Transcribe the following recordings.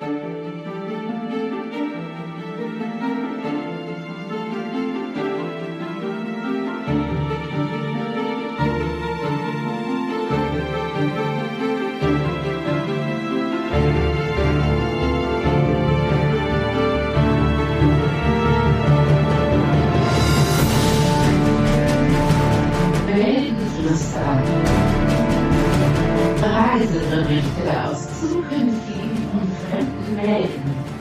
Reiseberichte aus zukünftigen und fremden Welten.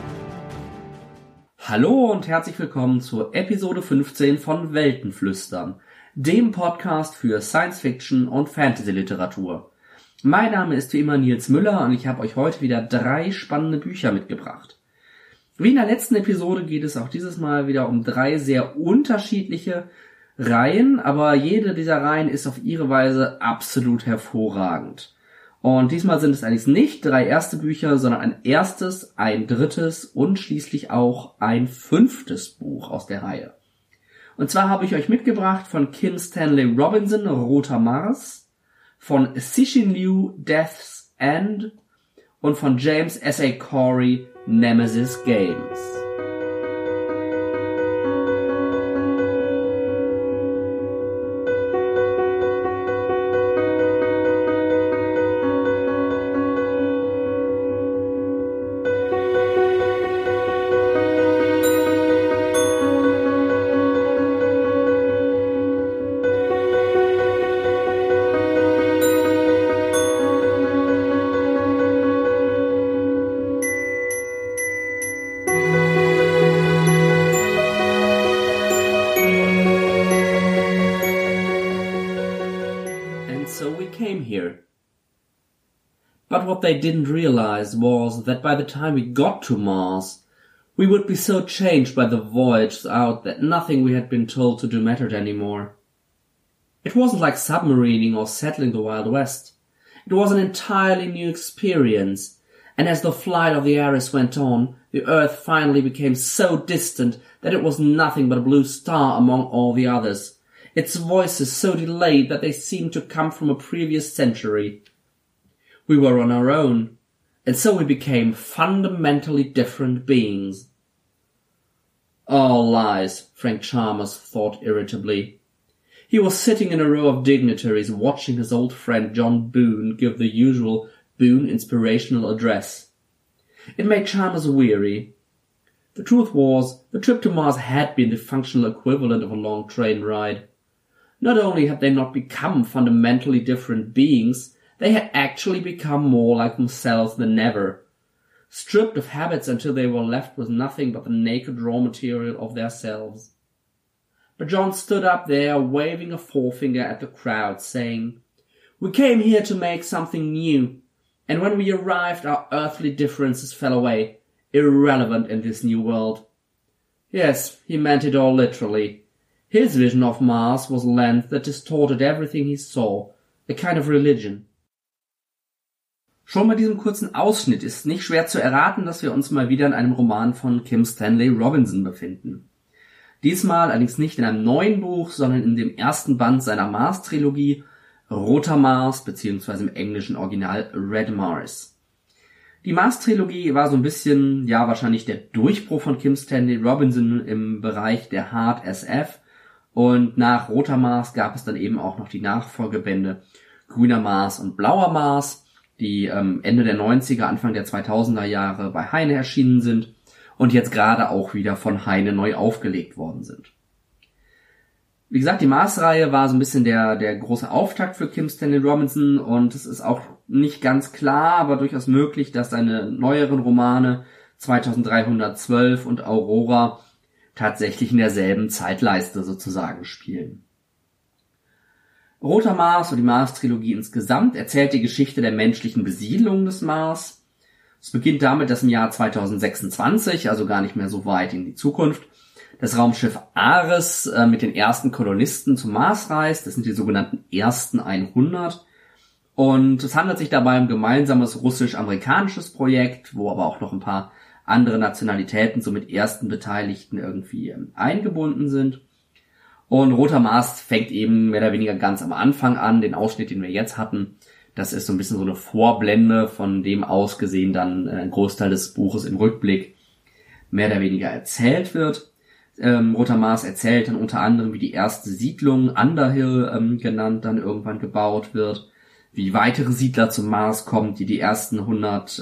Hallo und herzlich willkommen zur Episode 15 von Weltenflüstern, dem Podcast für Science-Fiction und Fantasy-Literatur. Mein Name ist wie immer Nils Müller und ich habe euch heute wieder 3 spannende Bücher mitgebracht. Wie in der letzten Episode geht es auch dieses Mal wieder um 3 sehr unterschiedliche Reihen, aber jede dieser Reihen ist auf ihre Weise absolut hervorragend. Und diesmal sind es eigentlich nicht 3 erste Bücher, sondern ein erstes, ein drittes und schließlich auch ein 5. Buch aus der Reihe. Und zwar habe ich euch mitgebracht von Kim Stanley Robinson, Roter Mars, von Cixin Liu, Death's End und von James S.A. Corey, Nemesis Games. But what they didn't realize was that by the time we got to Mars, we would be so changed by the voyage out that nothing we had been told to do mattered anymore. It wasn't like submarining or settling the Wild West. It was an entirely new experience, and as the flight of the Ares went on, the Earth finally became so distant that it was nothing but a blue star among all the others, its voices so delayed that they seemed to come from a previous century. We were on our own, and so we became fundamentally different beings. All lies, Frank Chalmers thought irritably. He was sitting in a row of dignitaries watching his old friend John Boone give the usual Boone inspirational address. It made Chalmers weary. The truth was, the trip to Mars had been the functional equivalent of a long train ride. Not only had they not become fundamentally different beings, they had actually become more like themselves than ever, stripped of habits until they were left with nothing but the naked raw material of their selves. But John stood up there, waving a forefinger at the crowd, saying, "We came here to make something new, and when we arrived our earthly differences fell away, irrelevant in this new world." Yes, he meant it all literally. His vision of Mars was a lens that distorted everything he saw, a kind of religion. Schon bei diesem kurzen Ausschnitt ist nicht schwer zu erraten, dass wir uns mal wieder in einem Roman von Kim Stanley Robinson befinden. Diesmal allerdings nicht in einem neuen Buch, sondern in dem ersten Band seiner Mars-Trilogie Roter Mars bzw. im englischen Original Red Mars. Die Mars-Trilogie war so ein bisschen, ja wahrscheinlich der Durchbruch von Kim Stanley Robinson im Bereich der Hard SF, und nach Roter Mars gab es dann eben auch noch die Nachfolgebände Grüner Mars und Blauer Mars, die Ende der 90er, Anfang der 2000er Jahre bei Heine erschienen sind und jetzt gerade auch wieder von Heine neu aufgelegt worden sind. Wie gesagt, die Mars-Reihe war so ein bisschen der große Auftakt für Kim Stanley Robinson, und es ist auch nicht ganz klar, aber durchaus möglich, dass seine neueren Romane 2312 und Aurora tatsächlich in derselben Zeitleiste sozusagen spielen. Roter Mars und die Mars-Trilogie insgesamt erzählt die Geschichte der menschlichen Besiedlung des Mars. Es beginnt damit, dass im Jahr 2026, also gar nicht mehr so weit in die Zukunft, das Raumschiff Ares mit den ersten Kolonisten zum Mars reist. Das sind die sogenannten ersten 100. Und es handelt sich dabei um ein gemeinsames russisch-amerikanisches Projekt, wo aber auch noch ein paar andere Nationalitäten so mit ersten Beteiligten irgendwie eingebunden sind. Und Roter Mars fängt eben mehr oder weniger ganz am Anfang an, den Ausschnitt, den wir jetzt hatten, Das ist so ein bisschen so eine Vorblende, von dem aus gesehen dann ein Großteil des Buches im Rückblick mehr oder weniger erzählt wird. Roter Mars erzählt dann unter anderem, wie die erste Siedlung, Underhill genannt, dann irgendwann gebaut wird, wie weitere Siedler zum Mars kommen, die ersten 100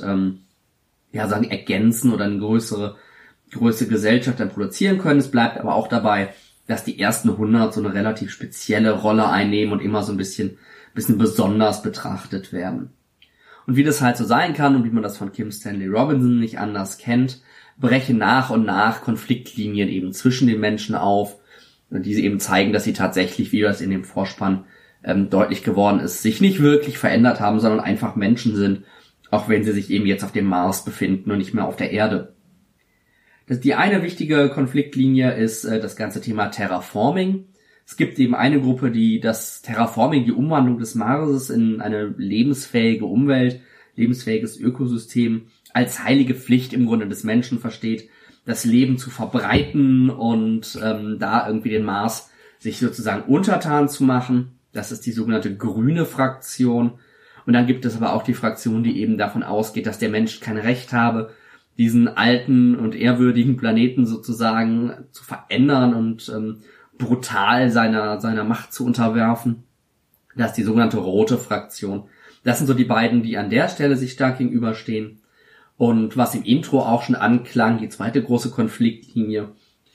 ergänzen oder eine größere Gesellschaft dann produzieren können. Es bleibt aber auch dabei, dass die ersten 100 so eine relativ spezielle Rolle einnehmen und immer so ein bisschen besonders betrachtet werden. Und wie das halt so sein kann und wie man das von Kim Stanley Robinson nicht anders kennt, brechen nach und nach Konfliktlinien eben zwischen den Menschen auf, die eben zeigen, dass sie tatsächlich, wie das in dem Vorspann deutlich geworden ist, sich nicht wirklich verändert haben, sondern einfach Menschen sind, auch wenn sie sich eben jetzt auf dem Mars befinden und nicht mehr auf der Erde. Die eine wichtige Konfliktlinie ist das ganze Thema Terraforming. Es gibt eben eine Gruppe, die das Terraforming, die Umwandlung des Marses in eine lebensfähige Umwelt, lebensfähiges Ökosystem, als heilige Pflicht im Grunde des Menschen versteht, das Leben zu verbreiten und da irgendwie den Mars sich sozusagen untertan zu machen. Das ist die sogenannte grüne Fraktion. Und dann gibt es aber auch die Fraktion, die eben davon ausgeht, dass der Mensch kein Recht habe, diesen alten und ehrwürdigen Planeten sozusagen zu verändern und brutal seiner Macht zu unterwerfen. Das ist die sogenannte rote Fraktion. Das sind so die beiden, die an der Stelle sich stark gegenüberstehen. Und was im Intro auch schon anklang, die zweite große Konfliktlinie,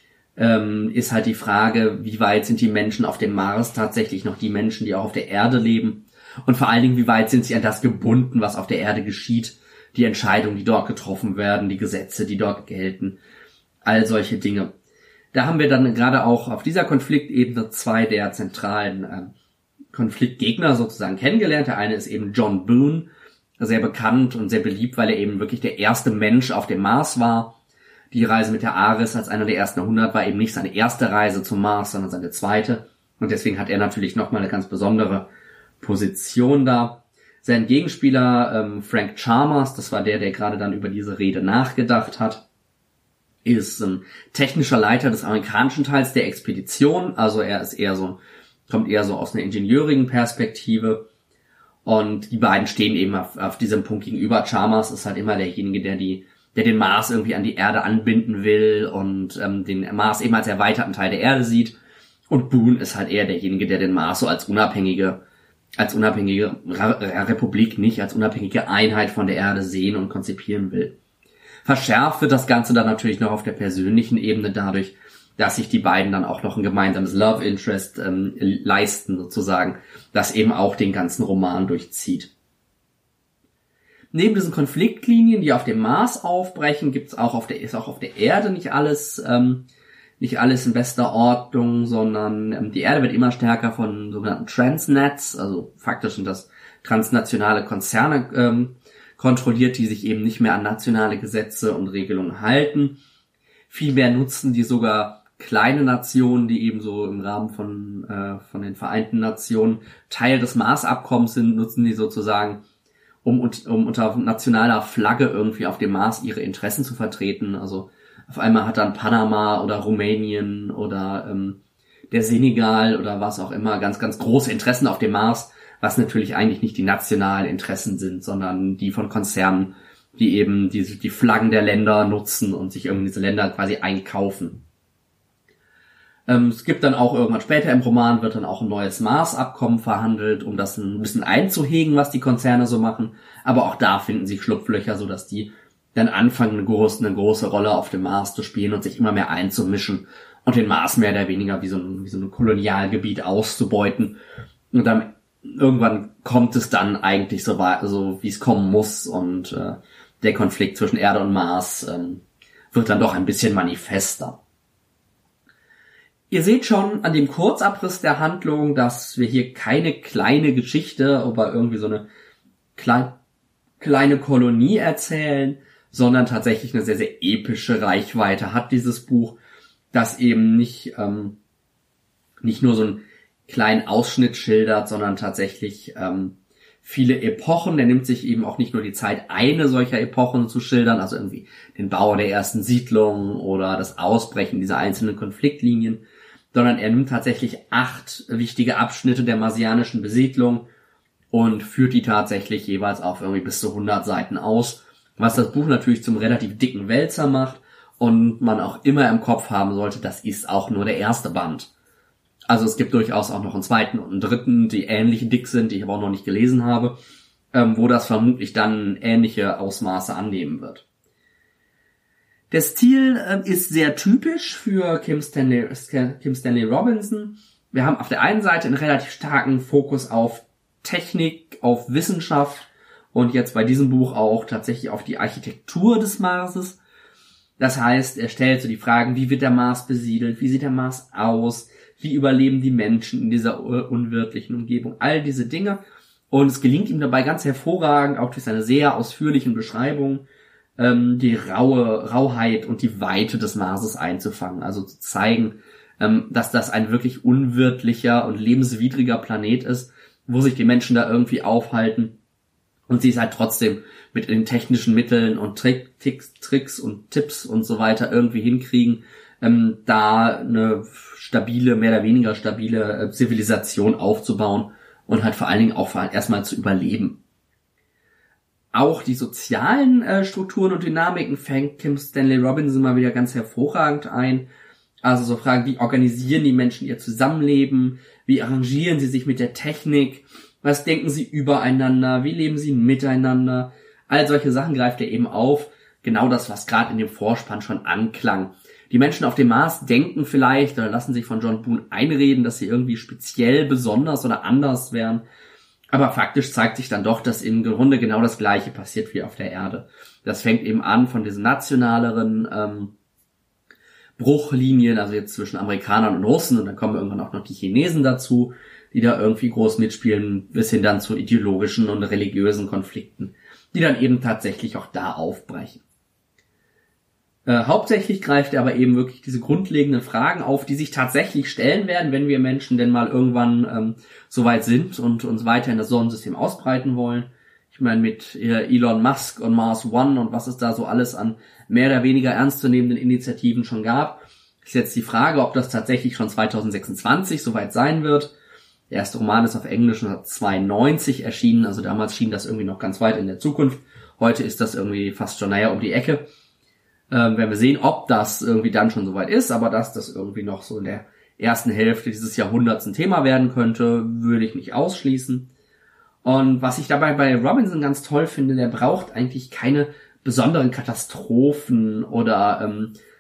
ist halt die Frage, wie weit sind die Menschen auf dem Mars tatsächlich noch die Menschen, die auch auf der Erde leben? Und vor allen Dingen, wie weit sind sie an das gebunden, was auf der Erde geschieht? Die Entscheidungen, die dort getroffen werden, die Gesetze, die dort gelten, all solche Dinge. Da haben wir dann gerade auch auf dieser Konfliktebene zwei der zentralen Konfliktgegner sozusagen kennengelernt. Der eine ist eben John Boone, sehr bekannt und sehr beliebt, weil er eben wirklich der erste Mensch auf dem Mars war. Die Reise mit der Ares als einer der ersten 100 war eben nicht seine erste Reise zum Mars, sondern seine zweite. Und deswegen hat er natürlich nochmal eine ganz besondere Position da. Sein Gegenspieler Frank Chalmers, das war der gerade dann über diese Rede nachgedacht hat, ist technischer Leiter des amerikanischen Teils der Expedition. Also er ist kommt eher so aus einer ingenieurigen Perspektive. Und die beiden stehen eben auf diesem Punkt gegenüber. Chalmers ist halt immer derjenige, der den Mars irgendwie an die Erde anbinden will und den Mars eben als erweiterten Teil der Erde sieht. Und Boone ist halt eher derjenige, der den Mars so als unabhängige Republik, nicht als unabhängige Einheit von der Erde sehen und konzipieren will. Verschärft wird das Ganze dann natürlich noch auf der persönlichen Ebene dadurch, dass sich die beiden dann auch noch ein gemeinsames Love Interest leisten sozusagen, das eben auch den ganzen Roman durchzieht. Neben diesen Konfliktlinien, die auf dem Mars aufbrechen, ist auch auf der Erde nicht alles in bester Ordnung, sondern die Erde wird immer stärker von sogenannten Transnets, also faktisch sind das transnationale Konzerne kontrolliert, die sich eben nicht mehr an nationale Gesetze und Regelungen halten. Vielmehr nutzen die sogar kleine Nationen, die eben so im Rahmen von den Vereinten Nationen Teil des Mars-Abkommens sind, nutzen die sozusagen, um unter nationaler Flagge irgendwie auf dem Mars ihre Interessen zu vertreten. Also auf einmal hat dann Panama oder Rumänien oder der Senegal oder was auch immer ganz, ganz große Interessen auf dem Mars, was natürlich eigentlich nicht die nationalen Interessen sind, sondern die von Konzernen, die eben die Flaggen der Länder nutzen und sich irgendwie diese Länder quasi einkaufen. Es gibt dann auch irgendwann später im Roman wird dann auch ein neues Mars-Abkommen verhandelt, um das ein bisschen einzuhegen, was die Konzerne so machen. Aber auch da finden sich Schlupflöcher, so dass die dann anfangen, eine große Rolle auf dem Mars zu spielen und sich immer mehr einzumischen und den Mars mehr oder weniger wie so ein Kolonialgebiet auszubeuten. Und dann irgendwann kommt es dann eigentlich so wie es kommen muss und der Konflikt zwischen Erde und Mars wird dann doch ein bisschen manifester. Ihr seht schon an dem Kurzabriss der Handlung, dass wir hier keine kleine Geschichte über irgendwie so eine kleine Kolonie erzählen, sondern tatsächlich eine sehr, sehr epische Reichweite hat dieses Buch, das eben nicht nur so einen kleinen Ausschnitt schildert, sondern tatsächlich viele Epochen. Der nimmt sich eben auch nicht nur die Zeit, eine solcher Epochen zu schildern, also irgendwie den Bau der ersten Siedlung oder das Ausbrechen dieser einzelnen Konfliktlinien, sondern er nimmt tatsächlich 8 wichtige Abschnitte der marsianischen Besiedlung und führt die tatsächlich jeweils auf irgendwie bis zu 100 Seiten aus, was das Buch natürlich zum relativ dicken Wälzer macht und man auch immer im Kopf haben sollte, das ist auch nur der erste Band. Also es gibt durchaus auch noch einen zweiten und einen dritten, die ähnlich dick sind, die ich aber auch noch nicht gelesen habe, wo das vermutlich dann ähnliche Ausmaße annehmen wird. Der Stil ist sehr typisch für Kim Stanley Robinson. Wir haben auf der einen Seite einen relativ starken Fokus auf Technik, auf Wissenschaft und jetzt bei diesem Buch auch tatsächlich auf die Architektur des Marses. Das heißt, er stellt so die Fragen, wie wird der Mars besiedelt, wie sieht der Mars aus, wie überleben die Menschen in dieser unwirtlichen Umgebung, all diese Dinge. Und es gelingt ihm dabei ganz hervorragend, auch durch seine sehr ausführlichen Beschreibungen, die Rauheit und die Weite des Marses einzufangen. Also zu zeigen, dass das ein wirklich unwirtlicher und lebenswidriger Planet ist, wo sich die Menschen da irgendwie aufhalten und sie es halt trotzdem mit den technischen Mitteln und Tricks und Tipps und so weiter irgendwie hinkriegen, da eine stabile, mehr oder weniger stabile Zivilisation aufzubauen und halt vor allen Dingen auch erstmal zu überleben. Auch die sozialen Strukturen und Dynamiken fängt Kim Stanley Robinson mal wieder ganz hervorragend ein. Also so Fragen, wie organisieren die Menschen ihr Zusammenleben, wie arrangieren sie sich mit der Technik, was denken sie übereinander, wie leben sie miteinander. All solche Sachen greift er eben auf. Genau das, was gerade in dem Vorspann schon anklang. Die Menschen auf dem Mars denken vielleicht oder lassen sich von John Boone einreden, dass sie irgendwie speziell, besonders oder anders wären. Aber faktisch zeigt sich dann doch, dass im Grunde genau das Gleiche passiert wie auf der Erde. Das fängt eben an von diesen nationaleren Bruchlinien, also jetzt zwischen Amerikanern und Russen, und dann kommen irgendwann auch noch die Chinesen dazu, die da irgendwie groß mitspielen, bis hin dann zu ideologischen und religiösen Konflikten, die dann eben tatsächlich auch da aufbrechen. Hauptsächlich greift er aber eben wirklich diese grundlegenden Fragen auf, die sich tatsächlich stellen werden, wenn wir Menschen denn mal irgendwann so weit sind und uns weiter in das Sonnensystem ausbreiten wollen. Ich meine, mit Elon Musk und Mars One und was es da so alles an mehr oder weniger ernstzunehmenden Initiativen schon gab, ist jetzt die Frage, ob das tatsächlich schon 2026 soweit sein wird. Der erste Roman ist auf Englisch 1992 erschienen, also damals schien das irgendwie noch ganz weit in der Zukunft. Heute ist das irgendwie fast schon um die Ecke. Werden wir sehen, ob das irgendwie dann schon soweit ist, aber dass das irgendwie noch so in der ersten Hälfte dieses Jahrhunderts ein Thema werden könnte, würde ich nicht ausschließen. Und was ich dabei bei Robinson ganz toll finde, der braucht eigentlich keine besonderen Katastrophen oder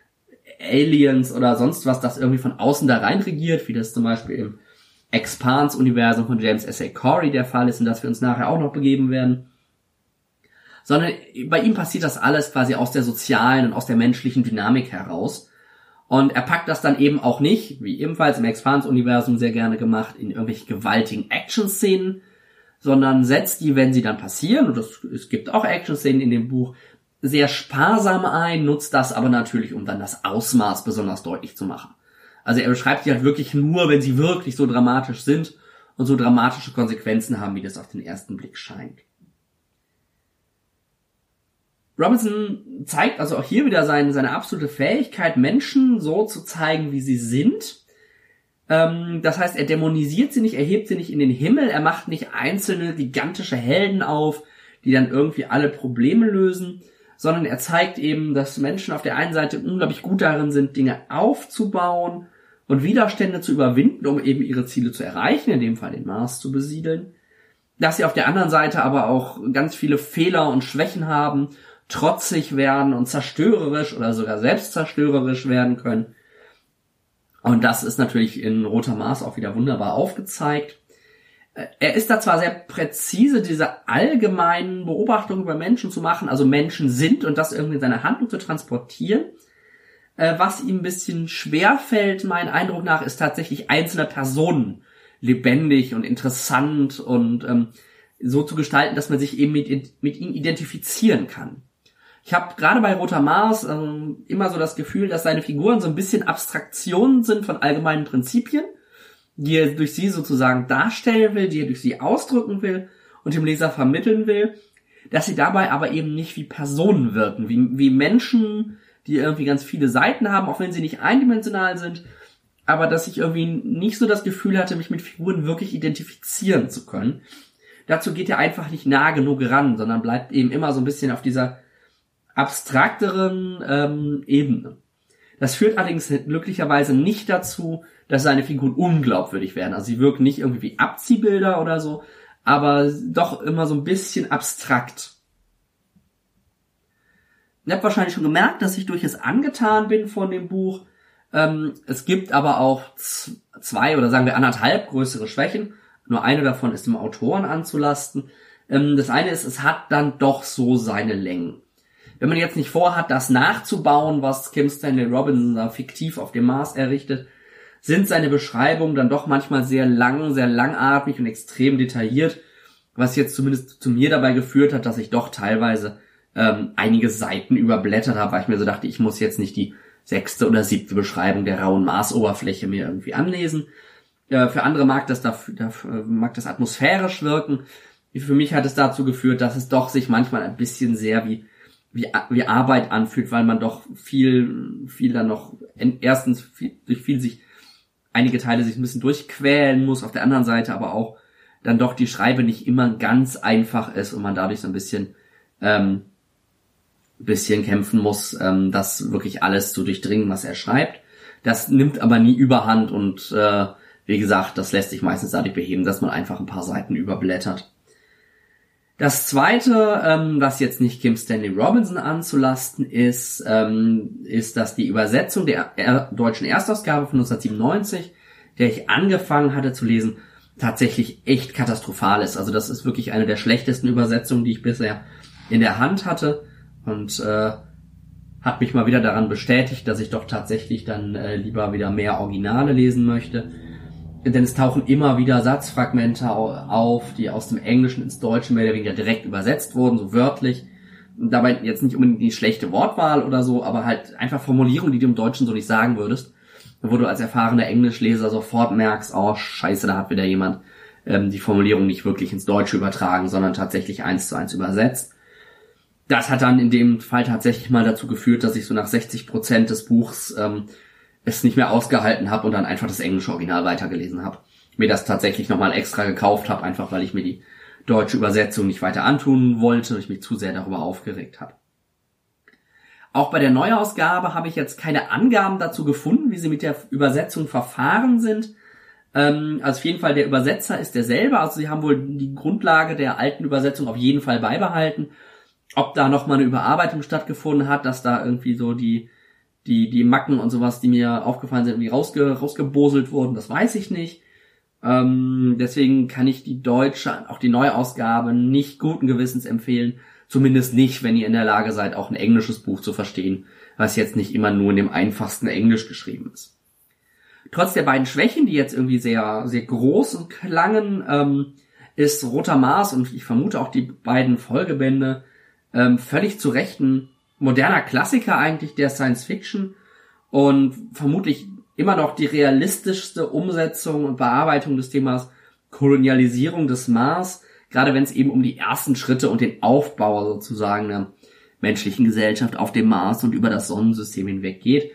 Aliens oder sonst was, das irgendwie von außen da rein regiert, wie das zum Beispiel im Expanse-Universum von James S. A. Corey der Fall ist, in das wir uns nachher auch noch begeben werden. Sondern bei ihm passiert das alles quasi aus der sozialen und aus der menschlichen Dynamik heraus. Und er packt das dann eben auch nicht, wie ebenfalls im Expanse-Universum sehr gerne gemacht, in irgendwelche gewaltigen Action-Szenen, sondern setzt die, wenn sie dann passieren, und es gibt auch Action-Szenen in dem Buch, sehr sparsam ein, nutzt das aber natürlich, um dann das Ausmaß besonders deutlich zu machen. Also er beschreibt die halt wirklich nur, wenn sie wirklich so dramatisch sind und so dramatische Konsequenzen haben, wie das auf den ersten Blick scheint. Robinson zeigt also auch hier wieder seine absolute Fähigkeit, Menschen so zu zeigen, wie sie sind. Das heißt, er dämonisiert sie nicht, er hebt sie nicht in den Himmel, er macht nicht einzelne gigantische Helden auf, die dann irgendwie alle Probleme lösen, sondern er zeigt eben, dass Menschen auf der einen Seite unglaublich gut darin sind, Dinge aufzubauen und Widerstände zu überwinden, um eben ihre Ziele zu erreichen, in dem Fall den Mars zu besiedeln. Dass sie auf der anderen Seite aber auch ganz viele Fehler und Schwächen haben, trotzig werden und zerstörerisch oder sogar selbstzerstörerisch werden können. Und das ist natürlich in Roter Mars auch wieder wunderbar aufgezeigt. Er ist da zwar sehr präzise, diese allgemeinen Beobachtungen über Menschen zu machen, also Menschen sind und das irgendwie in seine Handlung zu transportieren. Was ihm ein bisschen schwer fällt, mein Eindruck nach, ist tatsächlich einzelne Personen lebendig und interessant und so zu gestalten, dass man sich eben mit ihnen identifizieren kann. Ich habe gerade bei Roter Mars immer so das Gefühl, dass seine Figuren so ein bisschen Abstraktionen sind von allgemeinen Prinzipien, die er durch sie sozusagen darstellen will, die er durch sie ausdrücken will und dem Leser vermitteln will, dass sie dabei aber eben nicht wie Personen wirken, wie Menschen, die irgendwie ganz viele Seiten haben, auch wenn sie nicht eindimensional sind, aber dass ich irgendwie nicht so das Gefühl hatte, mich mit Figuren wirklich identifizieren zu können. dazu geht er einfach nicht nah genug ran, sondern bleibt eben immer so ein bisschen auf dieser abstrakteren Ebene. Das führt allerdings glücklicherweise nicht dazu, dass seine Figuren unglaubwürdig werden. Also sie wirken nicht irgendwie wie Abziehbilder oder so, aber doch immer so ein bisschen abstrakt. Ihr habt wahrscheinlich schon gemerkt, dass ich durchaus angetan bin von dem Buch. Es gibt aber auch 2 oder sagen wir 1,5 größere Schwächen. Nur eine davon ist dem Autoren anzulasten. Das eine ist, es hat dann doch so seine Längen. Wenn man jetzt nicht vorhat, das nachzubauen, was Kim Stanley Robinson da fiktiv auf dem Mars errichtet, sind seine Beschreibungen dann doch manchmal sehr lang, sehr langatmig und extrem detailliert, was jetzt zumindest zu mir dabei geführt hat, dass ich doch teilweise einige Seiten überblättert habe, weil ich mir so dachte, ich muss jetzt nicht die 6. oder 7. Beschreibung der rauen Marsoberfläche mir irgendwie anlesen. Für andere mag das atmosphärisch wirken. Für mich hat es dazu geführt, dass es doch sich manchmal ein bisschen sehr wie Arbeit anfühlt, weil man doch viel dann noch einige Teile sich ein bisschen durchquälen muss, auf der anderen Seite aber auch dann doch die Schreibe nicht immer ganz einfach ist und man dadurch so ein bisschen kämpfen muss, das wirklich alles zu durchdringen, was er schreibt. Das nimmt aber nie überhand und wie gesagt, das lässt sich meistens dadurch beheben, dass man einfach ein paar Seiten überblättert. Das zweite, was jetzt nicht Kim Stanley Robinson anzulasten ist, dass die Übersetzung der deutschen Erstausgabe von 1997, der ich angefangen hatte zu lesen, tatsächlich echt katastrophal ist. Also das ist wirklich eine der schlechtesten Übersetzungen, die ich bisher in der Hand hatte und hat mich mal wieder daran bestätigt, dass ich doch tatsächlich dann lieber wieder mehr Originale lesen möchte. Denn es tauchen immer wieder Satzfragmente auf, die aus dem Englischen ins Deutsche mehr oder weniger direkt übersetzt wurden, so wörtlich. Dabei jetzt nicht unbedingt die schlechte Wortwahl oder so, aber halt einfach Formulierungen, die du im Deutschen so nicht sagen würdest. Wo du als erfahrener Englischleser sofort merkst, oh scheiße, da hat wieder jemand die Formulierung nicht wirklich ins Deutsche übertragen, sondern tatsächlich 1:1 übersetzt. Das hat dann in dem Fall tatsächlich mal dazu geführt, dass ich so nach 60% des Buchs es nicht mehr ausgehalten habe und dann einfach das englische Original weitergelesen habe. Mir das tatsächlich nochmal extra gekauft habe, einfach weil ich mir die deutsche Übersetzung nicht weiter antun wollte und ich mich zu sehr darüber aufgeregt habe. Auch bei der Neuausgabe habe ich jetzt keine Angaben dazu gefunden, wie sie mit der Übersetzung verfahren sind. Also auf jeden Fall der Übersetzer ist derselbe, also sie haben wohl die Grundlage der alten Übersetzung auf jeden Fall beibehalten. Ob da nochmal eine Überarbeitung stattgefunden hat, dass da irgendwie so die Macken und sowas, die mir aufgefallen sind, irgendwie rausgeboselt wurden, das weiß ich nicht. Deswegen kann ich die deutsche, auch die Neuausgabe nicht guten Gewissens empfehlen. Zumindest nicht, wenn ihr in der Lage seid, auch ein englisches Buch zu verstehen, was jetzt nicht immer nur in dem einfachsten Englisch geschrieben ist. Trotz der beiden Schwächen, die jetzt irgendwie sehr, sehr groß klangen, ist Roter Mars und ich vermute auch die beiden Folgebände völlig zu Recht ein moderner Klassiker eigentlich der Science Fiction und vermutlich immer noch die realistischste Umsetzung und Bearbeitung des Themas Kolonialisierung des Mars, gerade wenn es eben um die ersten Schritte und den Aufbau sozusagen der menschlichen Gesellschaft auf dem Mars und über das Sonnensystem hinweg geht.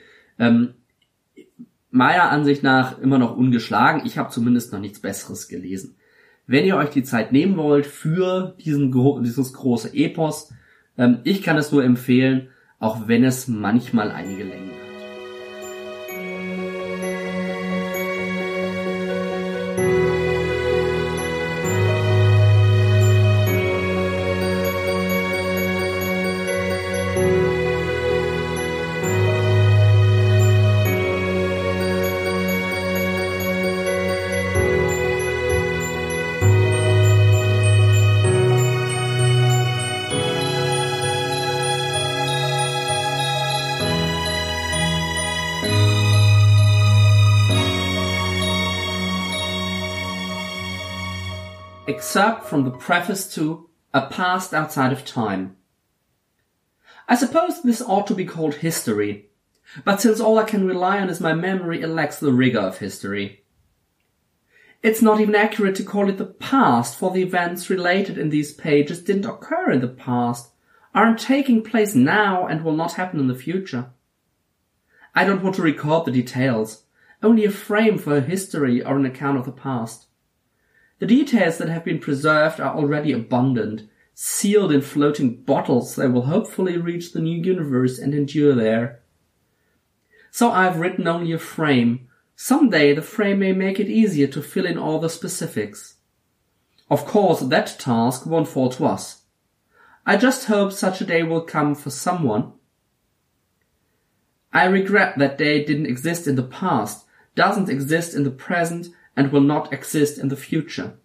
Meiner Ansicht nach immer noch ungeschlagen. Ich habe zumindest noch nichts Besseres gelesen. Wenn ihr euch die Zeit nehmen wollt für dieses große Epos, ich kann es nur empfehlen, auch wenn es manchmal einige Längen hat. Excerpt from the preface to A Past Outside of Time. I suppose this ought to be called history, but since all I can rely on is my memory, it lacks the rigor of history. It's not even accurate to call it the past, for the events related in these pages didn't occur in the past, aren't taking place now, and will not happen in the future. I don't want to record the details, only a frame for a history or an account of the past. The details that have been preserved are already abundant. Sealed in floating bottles, they will hopefully reach the new universe and endure there. So I've written only a frame. Someday the frame may make it easier to fill in all the specifics. Of course, that task won't fall to us. I just hope such a day will come for someone. I regret that day didn't exist in the past, doesn't exist in the present, and will not exist in the future.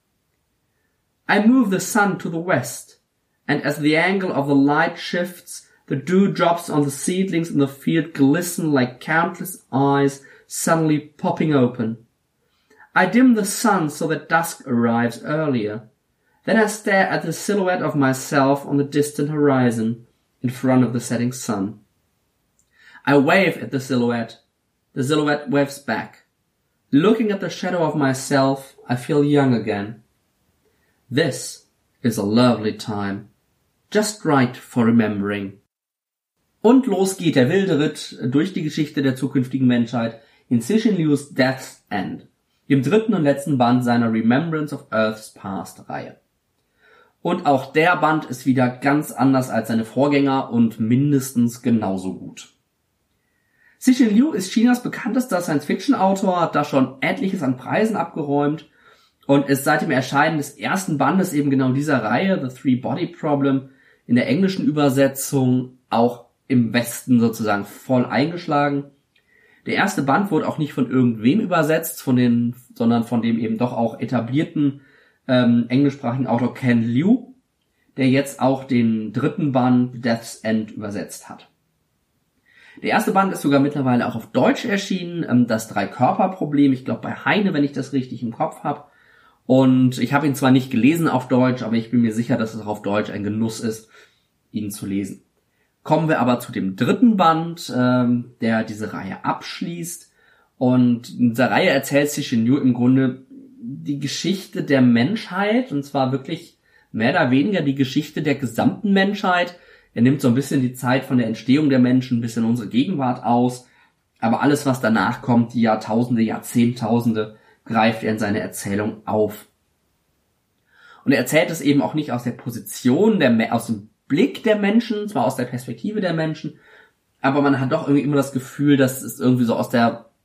I move the sun to the west, and as the angle of the light shifts, the dewdrops on the seedlings in the field glisten like countless eyes suddenly popping open. I dim the sun so that dusk arrives earlier. Then I stare at the silhouette of myself on the distant horizon, in front of the setting sun. I wave at the silhouette. The silhouette waves back. Looking at the shadow of myself, I feel young again. This is a lovely time. Just right for remembering. Und los geht der wilde Ritt durch die Geschichte der zukünftigen Menschheit in Cixin Liu's Death's End, dem dritten und letzten Band seiner Remembrance of Earth's Past-Reihe. Und auch der Band ist wieder ganz anders als seine Vorgänger und mindestens genauso gut. Cixin Liu ist Chinas bekanntester Science-Fiction-Autor, hat da schon etliches an Preisen abgeräumt und ist seit dem Erscheinen des ersten Bandes eben genau dieser Reihe, The Three-Body Problem, in der englischen Übersetzung auch im Westen sozusagen voll eingeschlagen. Der erste Band wurde auch nicht von irgendwem übersetzt, sondern von dem eben doch auch etablierten englischsprachigen Autor Ken Liu, der jetzt auch den dritten Band Death's End übersetzt hat. Der erste Band ist sogar mittlerweile auch auf Deutsch erschienen, das Drei-Körper-Problem, ich glaube bei Heine, wenn ich das richtig im Kopf habe. Und ich habe ihn zwar nicht gelesen auf Deutsch, aber ich bin mir sicher, dass es auch auf Deutsch ein Genuss ist, ihn zu lesen. Kommen wir aber zu dem dritten Band, der diese Reihe abschließt. Und in dieser Reihe erzählt Cixin Liu im Grunde die Geschichte der Menschheit, und zwar wirklich mehr oder weniger die Geschichte der gesamten Menschheit. Er nimmt so ein bisschen die Zeit von der Entstehung der Menschen bis in unsere Gegenwart aus, aber alles, was danach kommt, die Jahrtausende, Jahrzehntausende, greift er in seine Erzählung auf. Und er erzählt es eben auch nicht aus der Position, aus dem Blick der Menschen, zwar aus der Perspektive der Menschen, aber man hat doch irgendwie immer das Gefühl, dass es irgendwie so aus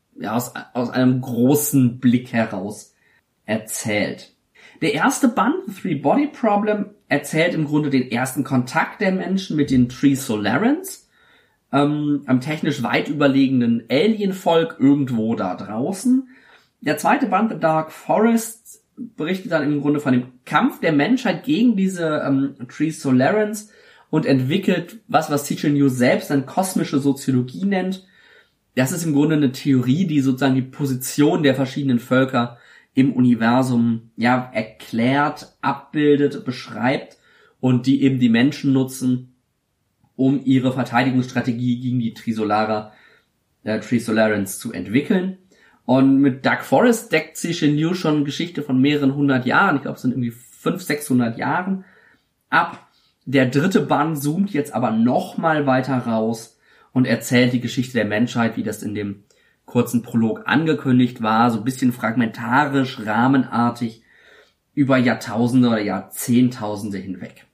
einem großen Blick heraus erzählt. Der erste Band, The Three-Body Problem, erzählt im Grunde den ersten Kontakt der Menschen mit den Tree Solarans, einem technisch weit überlegenen Alienvolk irgendwo da draußen. Der zweite Band, The Dark Forest, berichtet dann im Grunde von dem Kampf der Menschheit gegen diese Tree Solarans und entwickelt was Cixin Liu selbst eine kosmische Soziologie nennt. Das ist im Grunde eine Theorie, die sozusagen die Position der verschiedenen Völker im Universum erklärt, abbildet, beschreibt und die eben die Menschen nutzen, um ihre Verteidigungsstrategie gegen die Tree Solarans zu entwickeln. Und mit Dark Forest deckt Cixin Liu schon eine Geschichte von mehreren hundert Jahren, ich glaube es sind irgendwie 500-600 Jahren, ab. Der dritte Band zoomt jetzt aber noch mal weiter raus und erzählt die Geschichte der Menschheit, wie das in dem kurzen Prolog angekündigt war, so ein bisschen fragmentarisch, rahmenartig, über Jahrtausende oder Jahrzehntausende hinweg.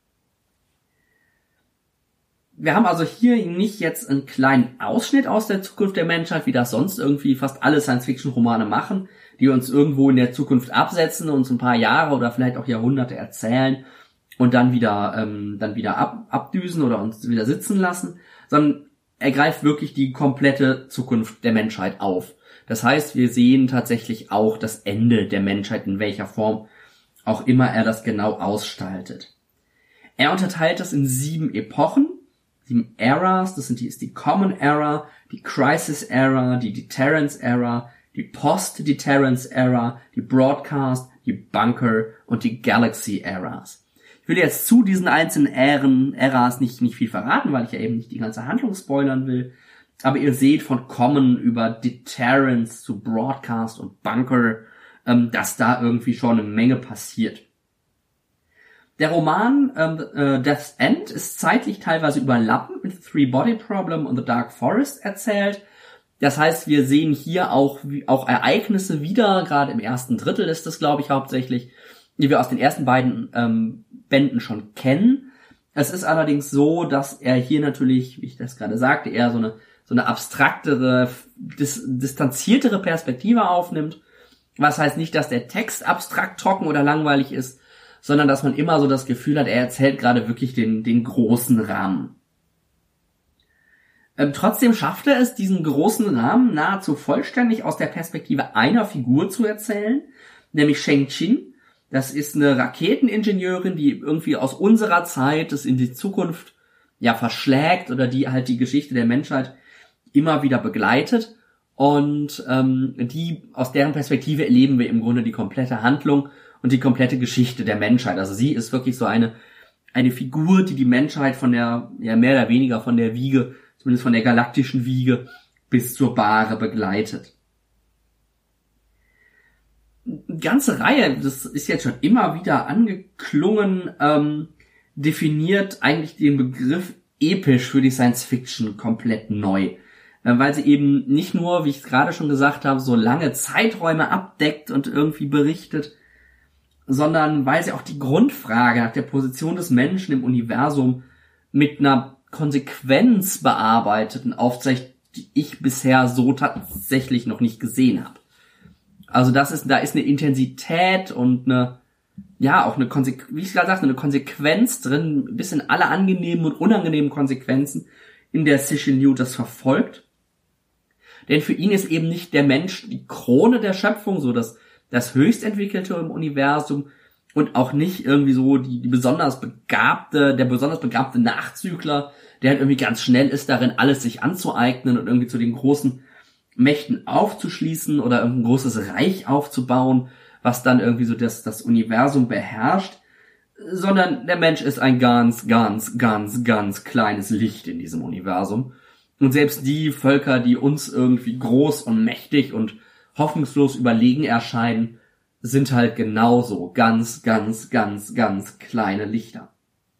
Wir haben also hier nicht jetzt einen kleinen Ausschnitt aus der Zukunft der Menschheit, wie das sonst irgendwie fast alle Science-Fiction-Romane machen, die uns irgendwo in der Zukunft absetzen, uns ein paar Jahre oder vielleicht auch Jahrhunderte erzählen und dann wieder abdüsen oder uns wieder sitzen lassen, sondern er greift wirklich die komplette Zukunft der Menschheit auf. Das heißt, wir sehen tatsächlich auch das Ende der Menschheit, in welcher Form auch immer er das genau ausstaltet. Er unterteilt das in 7 Epochen, 7 Eras, das ist die Common Era, die Crisis Era, die Deterrence Era, die Post-Deterrence Era, die Broadcast, die Bunker und die Galaxy Eras. Ich will jetzt zu diesen einzelnen Eras nicht viel verraten, weil ich ja eben nicht die ganze Handlung spoilern will. Aber ihr seht von Common über Deterrence zu Broadcast und Bunker, dass da irgendwie schon eine Menge passiert. Der Roman Death's End ist zeitlich teilweise überlappend mit The Three-Body Problem und The Dark Forest erzählt. Das heißt, wir sehen hier auch Ereignisse wieder, gerade im ersten Drittel ist das, glaube ich, hauptsächlich, die wir aus den ersten beiden Bänden schon kennen. Es ist allerdings so, dass er hier natürlich, wie ich das gerade sagte, eher so eine abstraktere, distanziertere Perspektive aufnimmt. Was heißt nicht, dass der Text abstrakt, trocken oder langweilig ist, sondern dass man immer so das Gefühl hat, er erzählt gerade wirklich den großen Rahmen. Trotzdem schafft er es, diesen großen Rahmen nahezu vollständig aus der Perspektive einer Figur zu erzählen, nämlich Sheng Qin. Das ist eine Raketeningenieurin, die irgendwie aus unserer Zeit es in die Zukunft verschlägt oder die halt die Geschichte der Menschheit immer wieder begleitet. Und die aus deren Perspektive erleben wir im Grunde die komplette Handlung und die komplette Geschichte der Menschheit. Also sie ist wirklich so eine Figur, die Menschheit von der, mehr oder weniger von der Wiege, zumindest von der galaktischen Wiege, bis zur Bahre begleitet. Eine ganze Reihe, das ist jetzt schon immer wieder angeklungen, definiert eigentlich den Begriff episch für die Science Fiction komplett neu. Weil sie eben nicht nur, wie ich es gerade schon gesagt habe, so lange Zeiträume abdeckt und irgendwie berichtet, sondern weil sie auch die Grundfrage nach der Position des Menschen im Universum mit einer Konsequenz bearbeitet und aufzeigt, die ich bisher so tatsächlich noch nicht gesehen habe. Also da ist eine Intensität und eine Konsequenz drin, ein bisschen alle angenehmen und unangenehmen Konsequenzen, in der Cixin Liu das verfolgt. Denn für ihn ist eben nicht der Mensch die Krone der Schöpfung, so das Höchstentwickelte im Universum und auch nicht irgendwie so der besonders begabte Nachzügler, der halt irgendwie ganz schnell ist darin, alles sich anzueignen und irgendwie zu den großen Mächten aufzuschließen oder ein großes Reich aufzubauen, was dann irgendwie so das Universum beherrscht, sondern der Mensch ist ein ganz, ganz, ganz, ganz kleines Licht in diesem Universum. Und selbst die Völker, die uns irgendwie groß und mächtig und hoffnungslos überlegen erscheinen, sind halt genauso ganz, ganz, ganz, ganz kleine Lichter.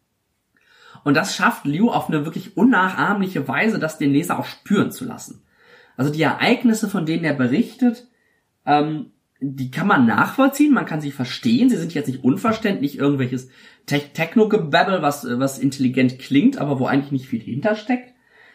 Und das schafft Liu auf eine wirklich unnachahmliche Weise, das den Leser auch spüren zu lassen. Also die Ereignisse, von denen er berichtet, die kann man nachvollziehen, man kann sie verstehen, sie sind jetzt nicht unverständlich, irgendwelches Techno-Gebabbel, was intelligent klingt, aber wo eigentlich nicht viel hintersteckt.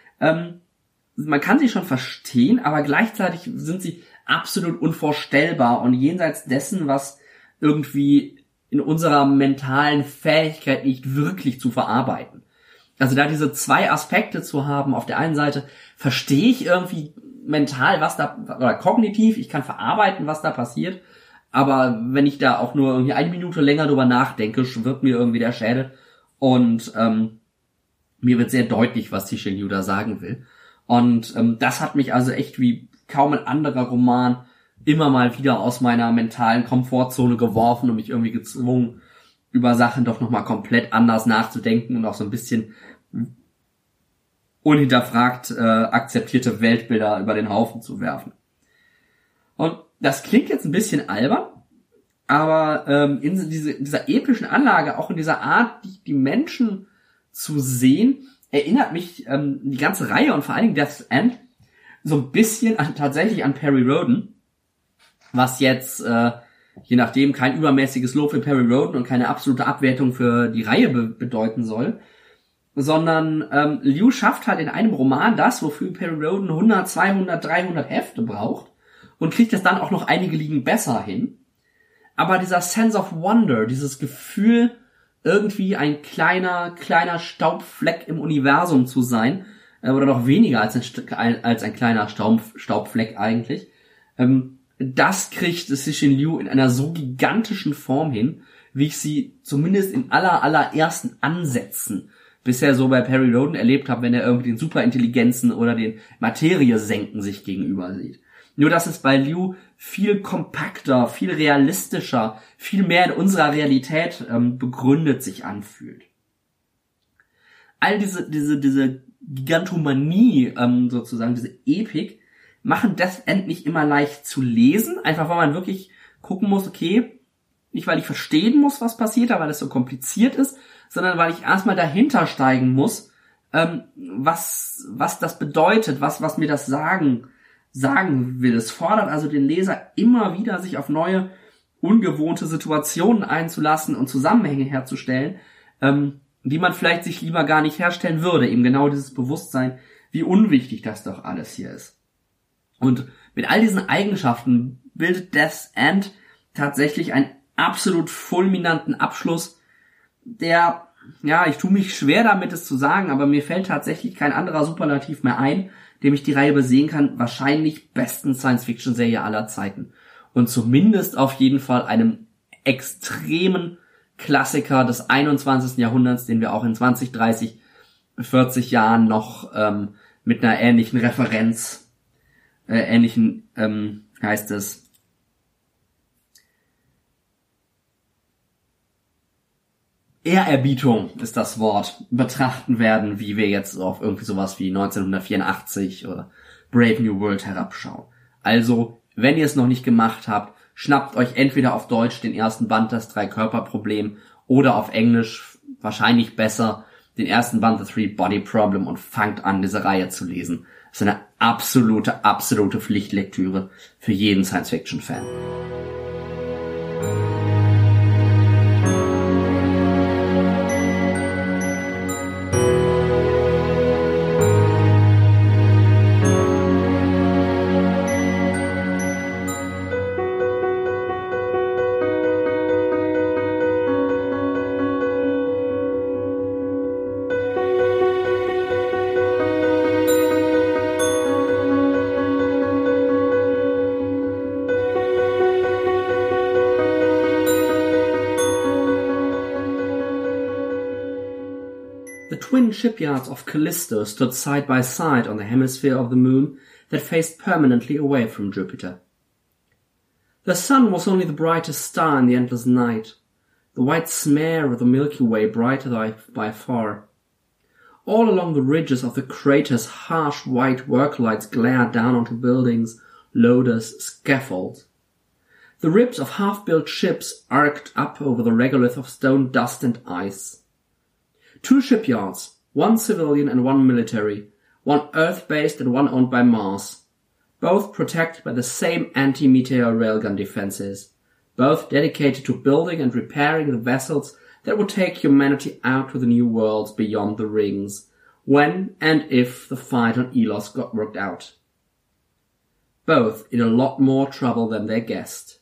Man kann sie schon verstehen, aber gleichzeitig sind sie absolut unvorstellbar und jenseits dessen, was irgendwie in unserer mentalen Fähigkeit liegt, wirklich zu verarbeiten. Also da diese zwei Aspekte zu haben, auf der einen Seite verstehe ich irgendwie mental, oder kognitiv, ich kann verarbeiten, was da passiert, aber wenn ich da auch nur irgendwie 1 Minute länger drüber nachdenke, schwirrt mir irgendwie der Schädel und mir wird sehr deutlich, was Cixin Liu da sagen will. Und das hat mich also echt wie kaum ein anderer Roman immer mal wieder aus meiner mentalen Komfortzone geworfen und mich irgendwie gezwungen, über Sachen doch nochmal komplett anders nachzudenken und auch so ein bisschen unhinterfragt akzeptierte Weltbilder über den Haufen zu werfen. Und das klingt jetzt ein bisschen albern, aber in dieser epischen Anlage, auch in dieser Art, die Menschen zu sehen, erinnert mich die ganze Reihe und vor allen Dingen Death's End so ein bisschen tatsächlich an Perry Rhodan, was jetzt je nachdem kein übermäßiges Lob für Perry Rhodan und keine absolute Abwertung für die Reihe bedeuten soll, sondern Liu schafft halt in einem Roman das, wofür Perry Rhodan 100, 200, 300 Hefte braucht und kriegt es dann auch noch einige liegen besser hin. Aber dieser Sense of Wonder, dieses Gefühl, irgendwie ein kleiner Staubfleck im Universum zu sein, oder noch weniger als ein kleiner Staubfleck eigentlich, das kriegt Cixin Liu in einer so gigantischen Form hin, wie ich sie zumindest in allerersten Ansätzen bisher so bei Perry Rhodan erlebt habe, wenn er irgendwie den Superintelligenzen oder den Materiesenken sich gegenüber sieht. Nur dass es bei Liu viel kompakter, viel realistischer, viel mehr in unserer Realität begründet sich anfühlt. All diese Gigantomanie, sozusagen, diese Epik, machen Death's End nicht immer leicht zu lesen, einfach weil man wirklich gucken muss, okay, nicht weil ich verstehen muss, was passiert, weil es so kompliziert ist, sondern weil ich erstmal dahinter steigen muss, was das bedeutet, was mir das sagen sagen will. Es fordert also den Leser immer wieder, sich auf neue, ungewohnte Situationen einzulassen und Zusammenhänge herzustellen, die man vielleicht sich lieber gar nicht herstellen würde. Eben genau dieses Bewusstsein, wie unwichtig das doch alles hier ist. Und mit all diesen Eigenschaften bildet Death's End tatsächlich einen absolut fulminanten Abschluss, der, ja, ich tue mich schwer damit, es zu sagen, aber mir fällt tatsächlich kein anderer Superlativ mehr ein, dem ich die Reihe besehen kann, wahrscheinlich besten Science-Fiction-Serie aller Zeiten. Und zumindest auf jeden Fall einem extremen Klassiker des 21. Jahrhunderts, den wir auch in 20, 30, 40 Jahren noch mit einer ähnlichen Referenz, heißt es, Ehrerbietung ist das Wort, betrachten werden, wie wir jetzt auf irgendwie sowas wie 1984 oder Brave New World herabschauen. Also, wenn ihr es noch nicht gemacht habt, schnappt euch entweder auf Deutsch den ersten Band, das Drei-Körper-Problem, oder auf Englisch, wahrscheinlich besser, den ersten Band, The Three-Body-Problem, und fangt an, diese Reihe zu lesen. Das ist eine absolute Pflichtlektüre für jeden Science-Fiction-Fan. The twin shipyards of Callisto stood side by side on the hemisphere of the moon that faced permanently away from Jupiter. The sun was only the brightest star in the endless night, the white smear of the Milky Way brighter by far. All along the ridges of the craters harsh white work lights glared down onto buildings, loaders, scaffolds. The ribs of half-built ships arced up over the regolith of stone dust and ice. Two shipyards, one civilian and one military, one Earth-based and one owned by Mars, both protected by the same anti-meteor railgun defenses, both dedicated to building and repairing the vessels that would take humanity out to the new worlds beyond the rings, when and if the fight on Elos got worked out. Both in a lot more trouble than their guest.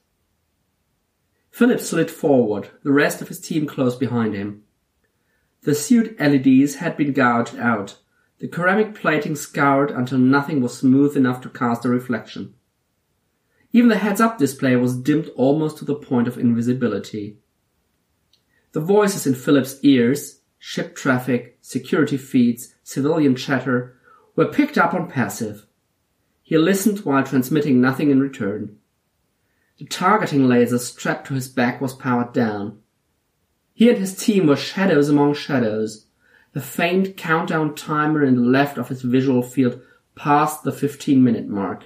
Philip slid forward, the rest of his team close behind him. The suit LEDs had been gouged out, the ceramic plating scoured until nothing was smooth enough to cast a reflection. Even the heads-up display was dimmed almost to the point of invisibility. The voices in Philip's ears, ship traffic, security feeds, civilian chatter, were picked up on passive. He listened while transmitting nothing in return. The targeting laser strapped to his back was powered down. He and his team were shadows among shadows. The faint countdown timer in the left of his visual field passed the 15-minute mark.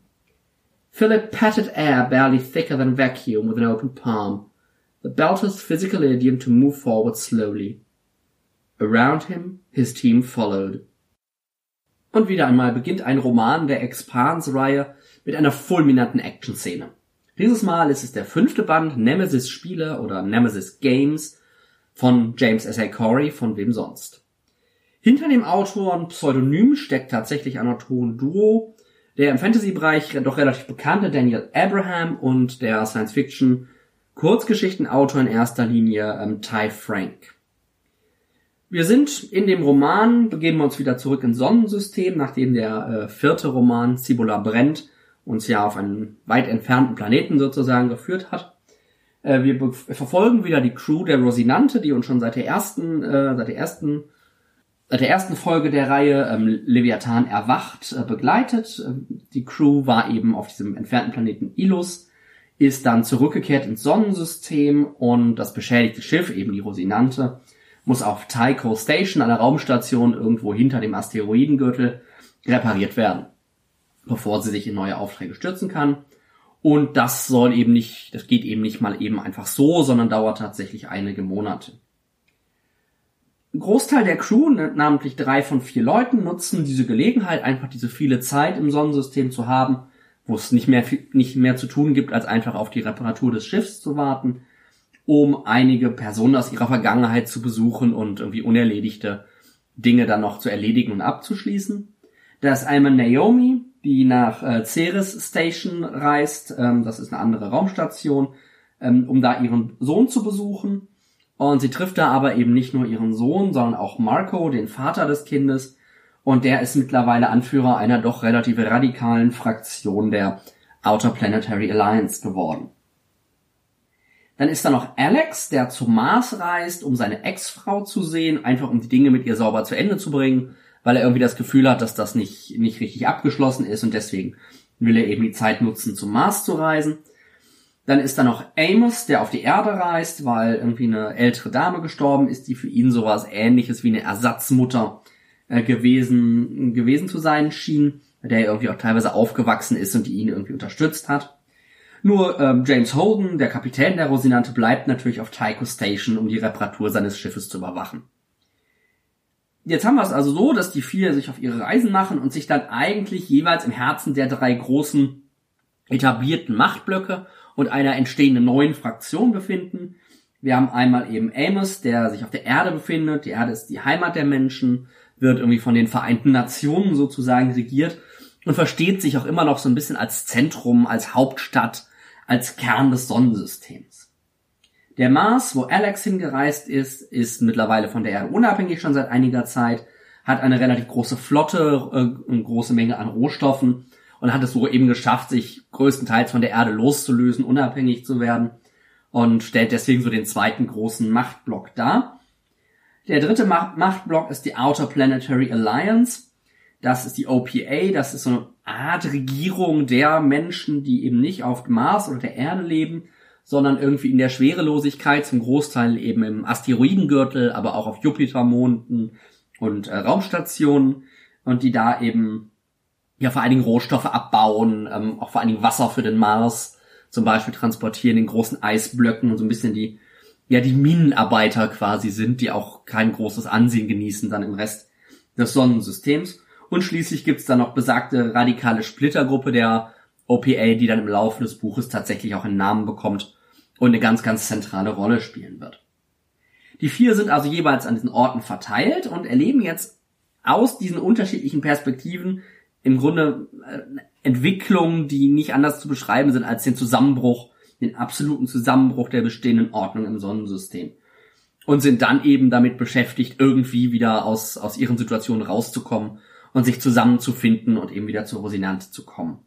Philip patted air barely thicker than vacuum with an open palm, the belter's physical idiom to move forward slowly. Around him, his team followed. Und wieder einmal beginnt ein Roman der Expanse-Reihe mit einer fulminanten Action-Szene. Dieses Mal ist es der 5. Band Nemesis Spiele oder Nemesis Games von James S.A. Corey, von wem sonst. Hinter dem Autoren-Pseudonym steckt tatsächlich ein Autoren-Duo, der im Fantasy-Bereich doch relativ bekannte Daniel Abraham und der Science-Fiction-Kurzgeschichtenautor in erster Linie Ty Frank. Wir sind in dem Roman, begeben wir uns wieder zurück ins Sonnensystem, nachdem der 4. Roman Cibola brennt uns ja auf einen weit entfernten Planeten sozusagen geführt hat. Wir verfolgen wieder die Crew der Rosinante, die uns schon seit der ersten Folge der Reihe Leviathan erwacht begleitet. Die Crew war eben auf diesem entfernten Planeten Ilus, ist dann zurückgekehrt ins Sonnensystem und das beschädigte Schiff, eben die Rosinante, muss auf Tycho Station, einer Raumstation irgendwo hinter dem Asteroidengürtel, repariert werden, bevor sie sich in neue Aufträge stürzen kann. Und das geht eben nicht mal eben einfach so, sondern dauert tatsächlich einige Monate. Ein Großteil der Crew, namentlich 3 von 4 Leuten, nutzen diese Gelegenheit, einfach diese viele Zeit im Sonnensystem zu haben, wo es nicht mehr zu tun gibt, als einfach auf die Reparatur des Schiffs zu warten, um einige Personen aus ihrer Vergangenheit zu besuchen und irgendwie unerledigte Dinge dann noch zu erledigen und abzuschließen. Da ist einmal Naomi, die nach Ceres Station reist, das ist eine andere Raumstation, um da ihren Sohn zu besuchen. Und sie trifft da aber eben nicht nur ihren Sohn, sondern auch Marco, den Vater des Kindes. Und der ist mittlerweile Anführer einer doch relativ radikalen Fraktion der Outer Planetary Alliance geworden. Dann ist da noch Alex, der zum Mars reist, um seine Ex-Frau zu sehen, einfach um die Dinge mit ihr sauber zu Ende zu bringen, weil er irgendwie das Gefühl hat, dass das nicht richtig abgeschlossen ist und deswegen will er eben die Zeit nutzen, zum Mars zu reisen. Dann ist da noch Amos, der auf die Erde reist, weil irgendwie eine ältere Dame gestorben ist, die für ihn sowas Ähnliches wie eine Ersatzmutter gewesen zu sein schien, der irgendwie auch teilweise aufgewachsen ist und die ihn irgendwie unterstützt hat. Nur James Holden, der Kapitän der Rosinante, bleibt natürlich auf Tycho Station, um die Reparatur seines Schiffes zu überwachen. Jetzt haben wir es also so, dass die 4 sich auf ihre Reisen machen und sich dann eigentlich jeweils im Herzen der 3 großen etablierten Machtblöcke und einer entstehenden neuen Fraktion befinden. Wir haben einmal eben Amos, der sich auf der Erde befindet. Die Erde ist die Heimat der Menschen, wird irgendwie von den Vereinten Nationen sozusagen regiert und versteht sich auch immer noch so ein bisschen als Zentrum, als Hauptstadt, als Kern des Sonnensystems. Der Mars, wo Alex hingereist ist mittlerweile von der Erde unabhängig schon seit einiger Zeit, hat eine relativ große Flotte, eine große Menge an Rohstoffen und hat es so eben geschafft, sich größtenteils von der Erde loszulösen, unabhängig zu werden und stellt deswegen so den zweiten großen Machtblock dar. Der dritte Machtblock ist die Outer Planetary Alliance. Das ist die OPA, das ist so eine Art Regierung der Menschen, die eben nicht auf dem Mars oder der Erde leben, sondern irgendwie in der Schwerelosigkeit, zum Großteil eben im Asteroidengürtel, aber auch auf Jupitermonden und Raumstationen und die da eben ja vor allen Dingen Rohstoffe abbauen, auch vor allen Dingen Wasser für den Mars zum Beispiel transportieren in großen Eisblöcken und so ein bisschen die Minenarbeiter quasi sind, die auch kein großes Ansehen genießen dann im Rest des Sonnensystems. Und schließlich gibt's dann noch besagte radikale Splittergruppe der OPA, die dann im Laufe des Buches tatsächlich auch einen Namen bekommt und eine ganz, ganz zentrale Rolle spielen wird. Die 4 sind also jeweils an diesen Orten verteilt und erleben jetzt aus diesen unterschiedlichen Perspektiven im Grunde Entwicklungen, die nicht anders zu beschreiben sind als den absoluten Zusammenbruch der bestehenden Ordnung im Sonnensystem. Und sind dann eben damit beschäftigt, irgendwie wieder aus ihren Situationen rauszukommen und sich zusammenzufinden und eben wieder zur Rosinante zu kommen.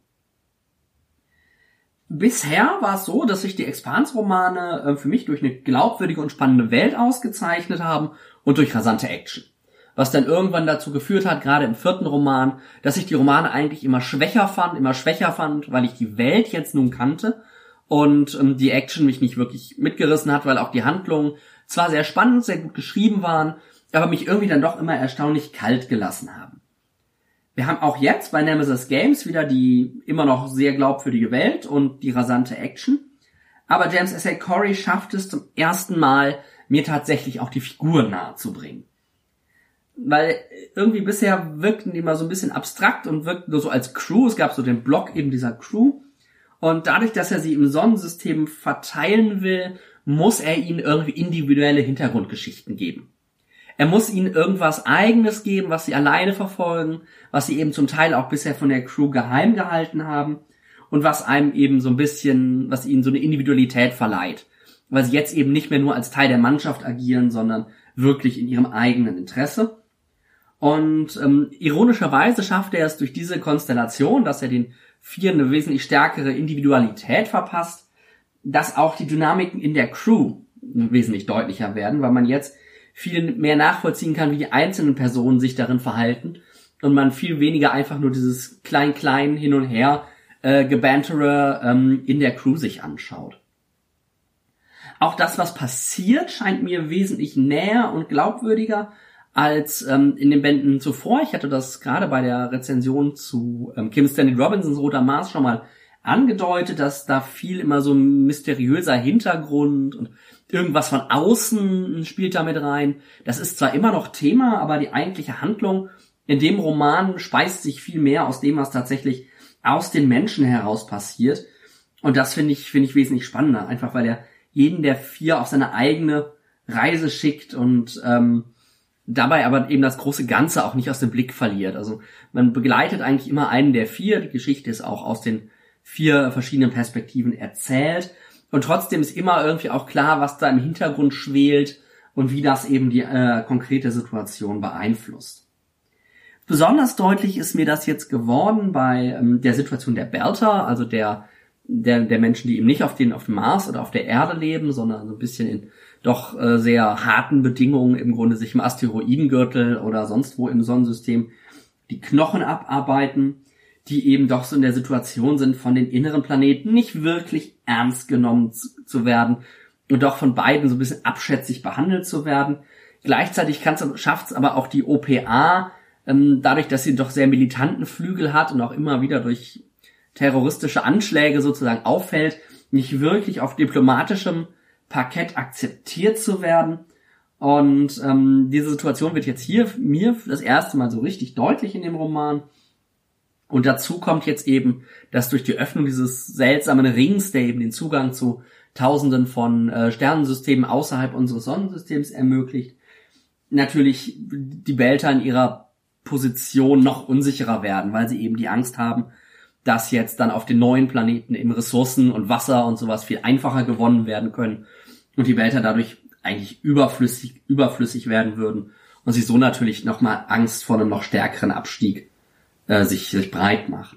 Bisher war es so, dass sich die Expanse-Romane für mich durch eine glaubwürdige und spannende Welt ausgezeichnet haben und durch rasante Action. Was dann irgendwann dazu geführt hat, gerade im 4. Roman, dass ich die Romane eigentlich immer schwächer fand, weil ich die Welt jetzt nun kannte und die Action mich nicht wirklich mitgerissen hat, weil auch die Handlungen zwar sehr spannend, sehr gut geschrieben waren, aber mich irgendwie dann doch immer erstaunlich kalt gelassen haben. Wir haben auch jetzt bei Nemesis Games wieder die immer noch sehr glaubwürdige Welt und die rasante Action. Aber James S.A. Corey schafft es zum ersten Mal, mir tatsächlich auch die Figuren nahezubringen. Weil irgendwie bisher wirkten die immer so ein bisschen abstrakt und wirkten nur so als Crew. Es gab so den Block eben dieser Crew. Und dadurch, dass er sie im Sonnensystem verteilen will, muss er ihnen irgendwie individuelle Hintergrundgeschichten geben. Er muss ihnen irgendwas Eigenes geben, was sie alleine verfolgen, was sie eben zum Teil auch bisher von der Crew geheim gehalten haben und was einem eben so ein bisschen, was ihnen so eine Individualität verleiht. Weil sie jetzt eben nicht mehr nur als Teil der Mannschaft agieren, sondern wirklich in ihrem eigenen Interesse. Und ironischerweise schafft er es durch diese Konstellation, dass er den 4 eine wesentlich stärkere Individualität verpasst, dass auch die Dynamiken in der Crew wesentlich deutlicher werden, weil man jetzt viel mehr nachvollziehen kann, wie die einzelnen Personen sich darin verhalten und man viel weniger einfach nur dieses klein hin und her Gebantere in der Crew sich anschaut. Auch das, was passiert, scheint mir wesentlich näher und glaubwürdiger als in den Bänden zuvor. Ich hatte das gerade bei der Rezension zu Kim Stanley Robinsons Roter Mars schon mal angedeutet, dass da viel immer so ein mysteriöser Hintergrund und irgendwas von außen spielt da mit rein. Das ist zwar immer noch Thema, aber die eigentliche Handlung in dem Roman speist sich viel mehr aus dem, was tatsächlich aus den Menschen heraus passiert. Und das finde ich wesentlich spannender, einfach weil er jeden der 4 auf seine eigene Reise schickt und dabei aber eben das große Ganze auch nicht aus dem Blick verliert. Also man begleitet eigentlich immer einen der 4. Die Geschichte ist auch aus den 4 verschiedenen Perspektiven erzählt. Und trotzdem ist immer irgendwie auch klar, was da im Hintergrund schwelt und wie das eben die konkrete Situation beeinflusst. Besonders deutlich ist mir das jetzt geworden bei der Situation der Belter, also der Menschen, die eben nicht auf dem Mars oder auf der Erde leben, sondern so ein bisschen in doch sehr harten Bedingungen im Grunde sich im Asteroidengürtel oder sonst wo im Sonnensystem die Knochen abarbeiten, die eben doch so in der Situation sind, von den inneren Planeten nicht wirklich ernst genommen zu werden und doch von beiden so ein bisschen abschätzig behandelt zu werden. Gleichzeitig schafft es aber auch die OPA, dadurch, dass sie doch sehr militanten Flügel hat und auch immer wieder durch terroristische Anschläge sozusagen auffällt, nicht wirklich auf diplomatischem Parkett akzeptiert zu werden. Und diese Situation wird jetzt hier mir das erste Mal so richtig deutlich in dem Roman. Und dazu kommt jetzt eben, dass durch die Öffnung dieses seltsamen Rings, der eben den Zugang zu Tausenden von Sternensystemen außerhalb unseres Sonnensystems ermöglicht, natürlich die Belter in ihrer Position noch unsicherer werden, weil sie eben die Angst haben, dass jetzt dann auf den neuen Planeten eben Ressourcen und Wasser und sowas viel einfacher gewonnen werden können und die Belter dadurch eigentlich überflüssig werden würden und sie so natürlich nochmal Angst vor einem noch stärkeren Abstieg sich breit macht.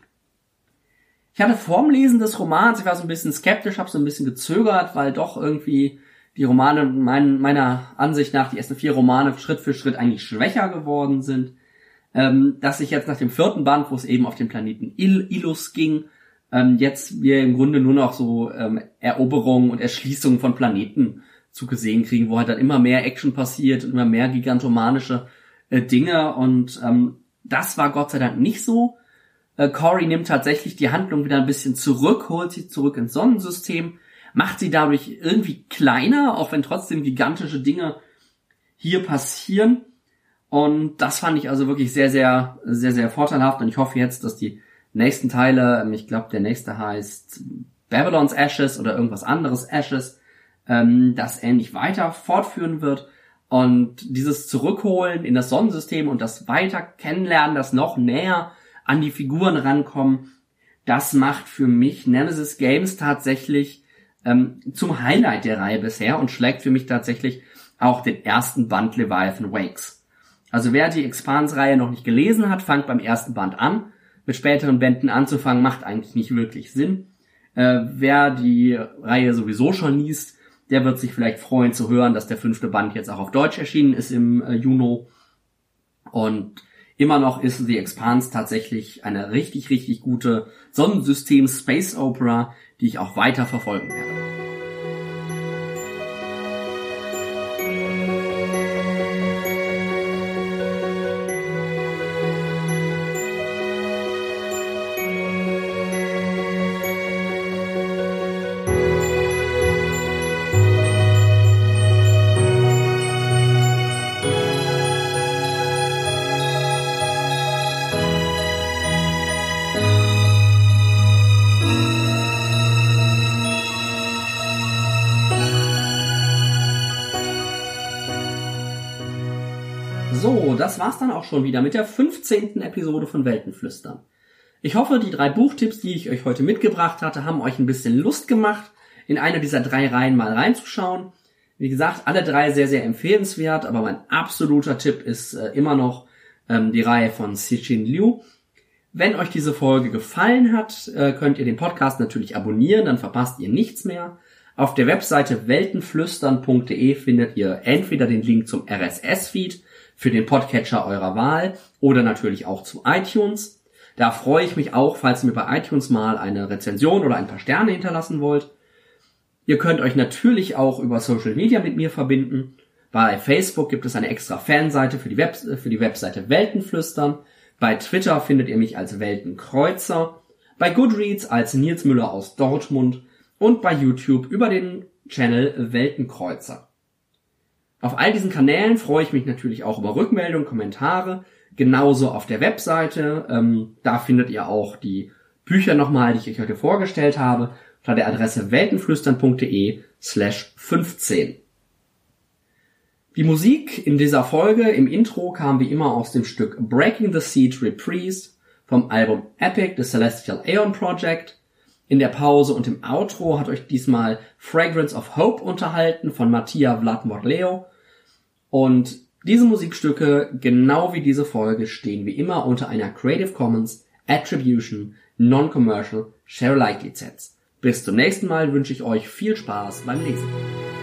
Ich hatte vorm Lesen des Romans, ich war so ein bisschen skeptisch, habe so ein bisschen gezögert, weil doch irgendwie die Romane meiner Ansicht nach, die ersten 4 Romane Schritt für Schritt eigentlich schwächer geworden sind. Dass ich jetzt nach dem 4. Band, wo es eben auf den Planeten Ilus ging, jetzt wir im Grunde nur noch so Eroberungen und Erschließungen von Planeten zu gesehen kriegen, wo halt dann immer mehr Action passiert und immer mehr gigantomanische Dinge und das war Gott sei Dank nicht so. Corey nimmt tatsächlich die Handlung wieder ein bisschen zurück, holt sie zurück ins Sonnensystem, macht sie dadurch irgendwie kleiner, auch wenn trotzdem gigantische Dinge hier passieren. Und das fand ich also wirklich sehr, sehr, sehr, sehr vorteilhaft. Und ich hoffe jetzt, dass die nächsten Teile, ich glaube, der nächste heißt Babylon's Ashes oder irgendwas anderes Ashes, das ähnlich weiter fortführen wird. Und dieses Zurückholen in das Sonnensystem und das weiter kennenlernen, das noch näher an die Figuren rankommen, das macht für mich Nemesis Games tatsächlich zum Highlight der Reihe bisher und schlägt für mich tatsächlich auch den ersten Band Leviathan Wakes. Also wer die Expanse-Reihe noch nicht gelesen hat, fangt beim ersten Band an. Mit späteren Bänden anzufangen, macht eigentlich nicht wirklich Sinn. Wer die Reihe sowieso schon liest, der wird sich vielleicht freuen zu hören, dass der 5. Band jetzt auch auf Deutsch erschienen ist im Juni. Und immer noch ist The Expanse tatsächlich eine richtig, richtig gute Sonnensystem-Space-Opera, die ich auch weiter verfolgen werde. So, das war's dann auch schon wieder mit der 15. Episode von Weltenflüstern. Ich hoffe, die 3 Buchtipps, die ich euch heute mitgebracht hatte, haben euch ein bisschen Lust gemacht, in eine dieser 3 Reihen mal reinzuschauen. Wie gesagt, alle 3 sehr, sehr empfehlenswert, aber mein absoluter Tipp ist immer noch die Reihe von Cixin Liu. Wenn euch diese Folge gefallen hat, könnt ihr den Podcast natürlich abonnieren, dann verpasst ihr nichts mehr. Auf der Webseite weltenflüstern.de findet ihr entweder den Link zum RSS-Feed für den Podcatcher eurer Wahl oder natürlich auch zu iTunes. Da freue ich mich auch, falls ihr mir bei iTunes mal eine Rezension oder ein paar Sterne hinterlassen wollt. Ihr könnt euch natürlich auch über Social Media mit mir verbinden. Bei Facebook gibt es eine extra Fanseite für die Webseite Weltenflüstern. Bei Twitter findet ihr mich als Weltenkreuzer. Bei Goodreads als Nils Müller aus Dortmund. Und bei YouTube über den Channel Weltenkreuzer. Auf all diesen Kanälen freue ich mich natürlich auch über Rückmeldungen, Kommentare, genauso auf der Webseite. Da findet ihr auch die Bücher nochmal, die ich euch heute vorgestellt habe, unter der Adresse weltenflüstern.de/15. Die Musik in dieser Folge im Intro kam wie immer aus dem Stück Breaking the Siege Reprise vom Album Epic, The Celestial Aeon Project. In der Pause und im Outro hat euch diesmal Fragrance of Hope unterhalten von Mattia Vlad-Morleo. Und diese Musikstücke, genau wie diese Folge, stehen wie immer unter einer Creative Commons Attribution Non-Commercial Share-alike Lizenz. Bis zum nächsten Mal wünsche ich euch viel Spaß beim Lesen.